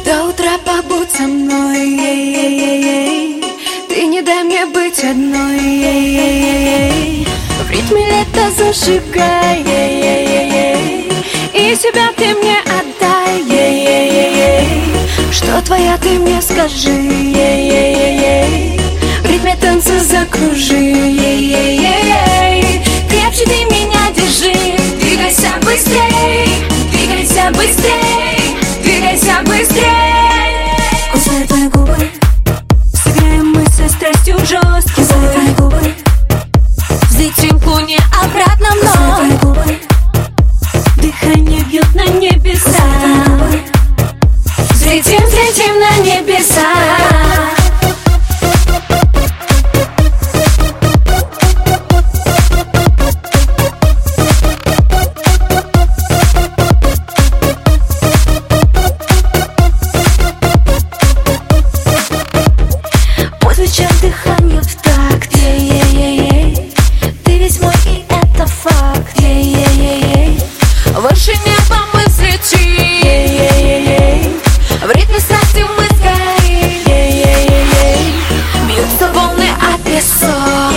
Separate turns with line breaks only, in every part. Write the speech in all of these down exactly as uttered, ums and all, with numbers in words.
До утра побудь со мной, ей-ей-ей-ей. Ты не дай мне быть одной, ей-ей-ей-ей. В ритме лета зажигай, ей-ей-ей-ей. И себя ты мне отдай, ей-ей-ей-ей. Что твоя, ты мне скажи, ей-ей-ей-ей. В ритме танца закружи, ей-ей-ей-ей. Крепче ты меня держи, двигайся быстрей, двигайся быстрей, двигайся быстрей.
Кусай твои губы, сыграем мы со страстью жестко. Кусай твои губы,
взлетим к луне обратно вновь.
кусай твои губы,
дыхание бьет на небеса. Взлетим, взлетим на небеса.
звучат дыхание в такт, ей-ей-ей-ей. Ты весь мой, и это факт, ей-ей-ей-ей.
Выше неба мы взлетим,
Ей-ей-ей-ей.
в ритме страсти мы сгорим,
Ей-ей-ей-ей.
бьются волны о песок.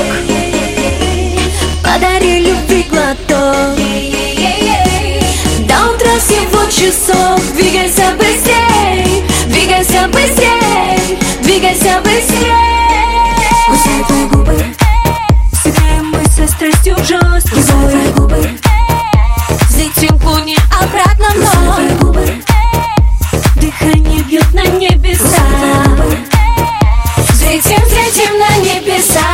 Подари любви глоток.
До утра всего часов. Двигайся быстрей, двигайся быстрей, двигайся быстрей.
Кусай твои губы,
сыграем мы со страстью жестко.
кусай твои губы,
взлетим к луне обратно
кусай твои
вновь.
губы,
Дыхание бьет на небеса.
кусай твои губы.
Взлетим, взлетим на небеса.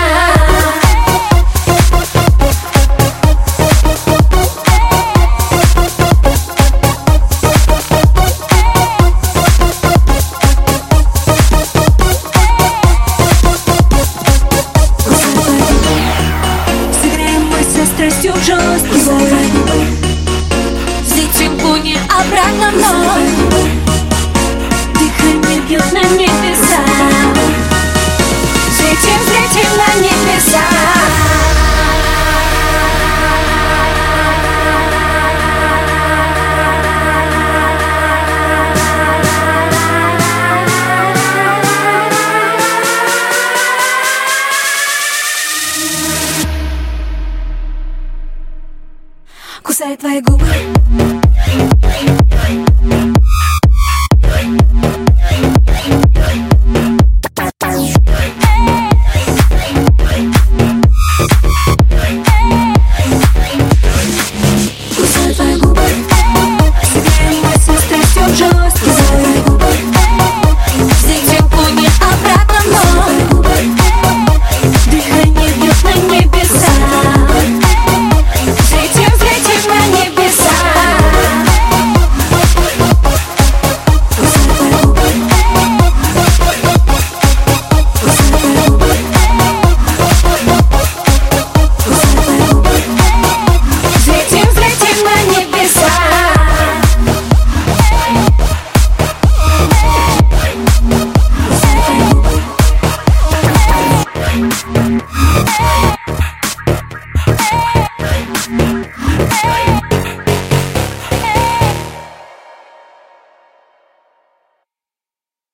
Страстью жестко. Взлетим к луне обратно вновь. Дыхание бьет на небеса. Взлетим, взлетим на небеса.
Кусай твои губы.